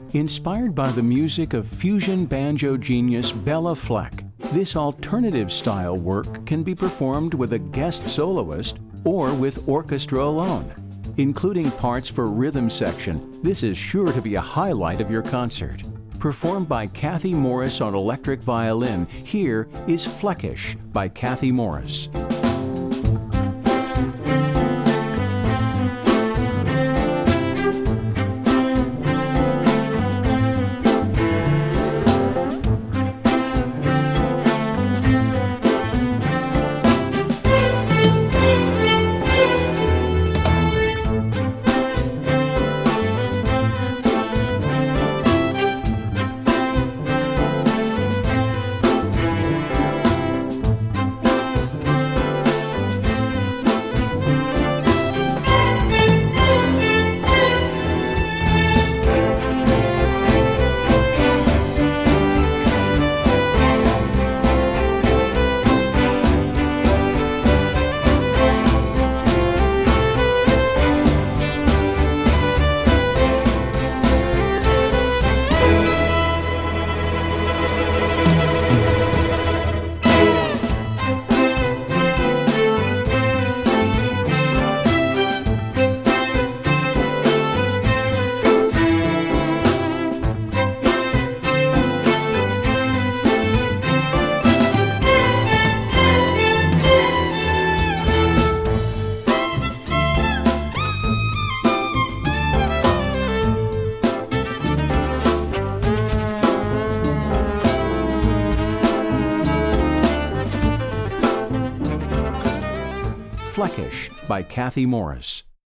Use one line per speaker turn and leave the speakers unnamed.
Inspired by the music of fusion banjo genius Bela Fleck, this alternative style work can be performed with a guest soloist or with orchestra alone. Including parts for rhythm section, this is sure to be a highlight of your concert. Performed by Kathy Morris on electric violin, here is Fleckish by Kathy Morris. Fleckish by Kathy Morris.